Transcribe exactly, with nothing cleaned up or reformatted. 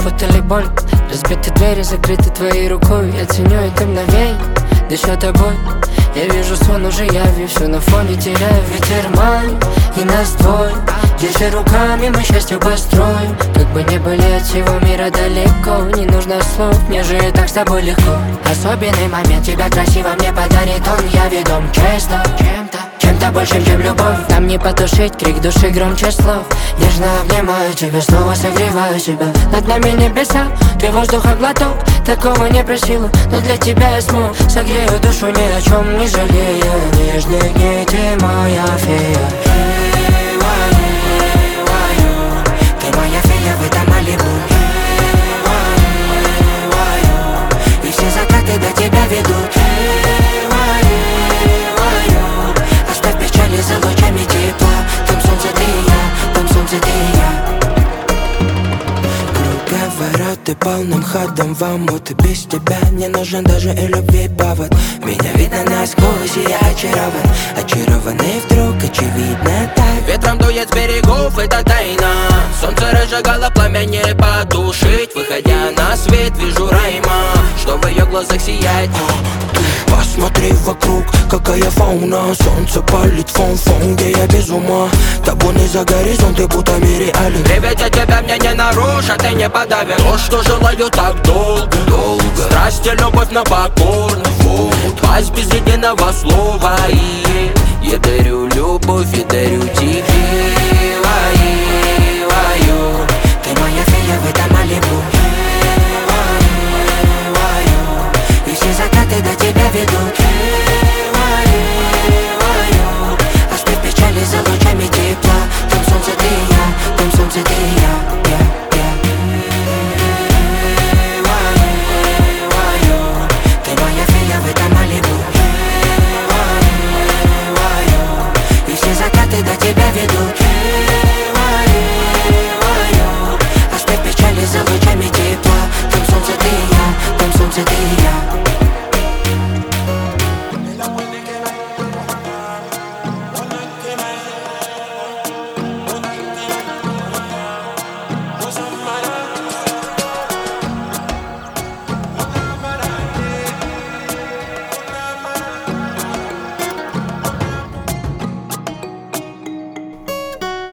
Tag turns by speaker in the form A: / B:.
A: запутали боль. Разбиты двери, закрыты твоей рукой. Я ценю это мгновенье, дышу тобой. Я вижу сон уже явью, все на фоне теряю. Ветер май, и нас двое. Если руками мы счастье построим, как бы не были от всего мира далеко. Не нужно слов, мне же и так с тобой легко. Особенный момент тебя красиво мне подарит он. Я ведом честно чем-то, чем-то большим, чем любовь. Там не потушить крик души громче слов. Нежно обнимаю тебя, снова согреваю себя. Над нами небеса, ты воздуха глоток. Такого не просила, но для тебя я смог. Согрею душу, ни о чем не жалея. Нежных дней ты моя фея. Ты моя фея в этом Малибу. И все закаты до тебя ведут. Оставь печали за лучами тепла. Там солнце ты и я, там солнце ты и я.
B: Говорят, ты полным ходом в омут. И без тебя не нужен даже и любви повод. Меня видно насквозь, и я очарован. Очарованный вдруг, очевидно так.
C: Ветром дует с берегов, это тайна. Солнце разжигало пламя, не потушить. Выходя на свет, вижу Райма, что в ее глазах сияет.
B: Посмотри вокруг, какая фауна. Солнце палит фон-фон, где я без ума. Табуны за горизонт, ты будто нереален.
C: Приведя тебя мне не нарушат, ты не подавишь. То, что желаю так долго, долго. Страсть и любовь на покорно. Пасть без единого слова. И я дарю любовь, я дарю тебе.